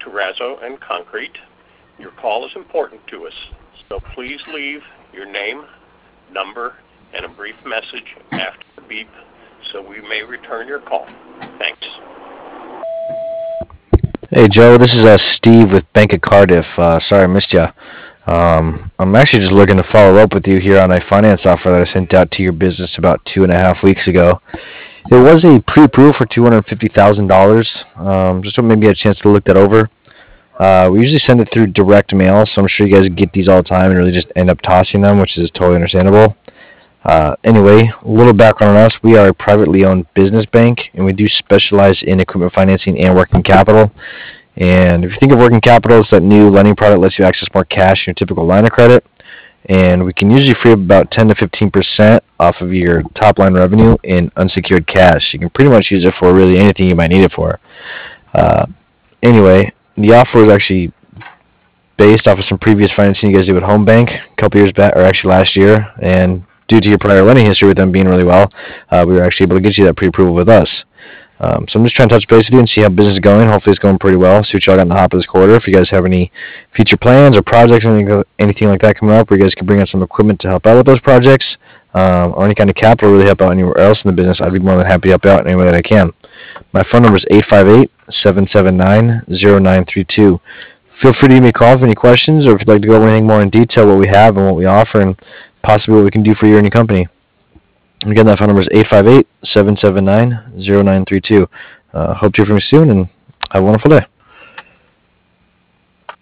Terrazzo and Concrete. Your call is important to us, so please leave your name, number, and a brief message after the beep so we may return your call. Thanks. Hey Joe, this is Steve with Bank of Cardiff. Sorry I missed you. I'm actually just looking to follow up with you here on a finance offer that I sent out to your business about 2.5 weeks ago. It was a pre-approval for $250,000. Just maybe a chance to look that over. We usually send it through direct mail, so I'm sure you guys get these all the time and really just end up tossing them, which is totally understandable. Anyway, a little background on us. We are a privately owned business bank, and we do specialize in equipment financing and working capital. And if you think of working capital, it's that new lending product that lets you access more cash in your typical line of credit. And we can usually free up about 10 to 15% off of your top line revenue in unsecured cash. You can pretty much use it for really anything you might need it for. Uh, anyway, the offer was actually based off of some previous financing you guys did with Home Bank a couple years back, or actually last year. And due to your prior lending history with them being really well, we were actually able to get you that pre-approval with us. So I'm just trying to touch base with you and see how business is going. Hopefully it's going pretty well. See what y'all got in the hop of this quarter. If you guys have any future plans or projects or anything like that coming up, where you guys can bring in some equipment to help out with those projects, or any kind of capital really help out anywhere else in the business, I'd be more than happy to help out in any way that I can. My phone number is 858-779-0932. Feel free to give me a call if you have any questions, or if you'd like to go over anything more in detail, what we have and what we offer, and possibly what we can do for you and your company. Again, that phone number is 858-779-0932. Hope to hear from you soon, and have a wonderful day.